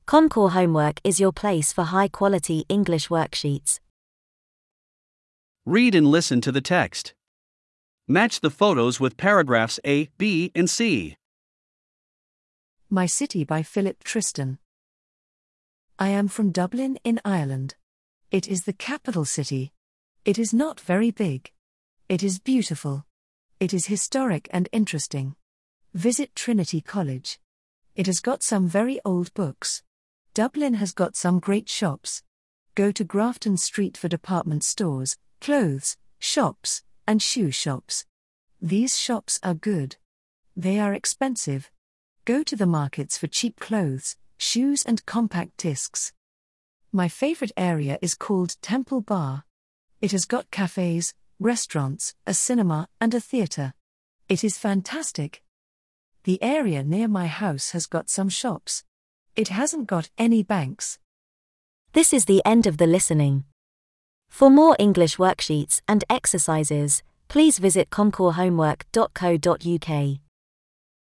Concours Homework is your place for high-quality English worksheets. Read and listen to the text. Match the photos with paragraphs A, B, and C. My City by Philip Tristan. I am from Dublin in Ireland. It is the capital city. It is not very big. It is beautiful. It is historic and interesting. Visit Trinity College. It has got some very old books. Dublin has got some great shops. Go to Grafton Street for department stores, clothes, shops, and shoe shops. These shops are good. They are expensive. Go to the markets for cheap clothes, shoes and compact discs. My favorite area is called Temple Bar. It has got cafes, restaurants, a cinema, and a theatre. It is fantastic. The area near my house has got some shops. It hasn't got any banks. This is the end of the listening. For more English worksheets and exercises, please visit concourshomework.co.uk.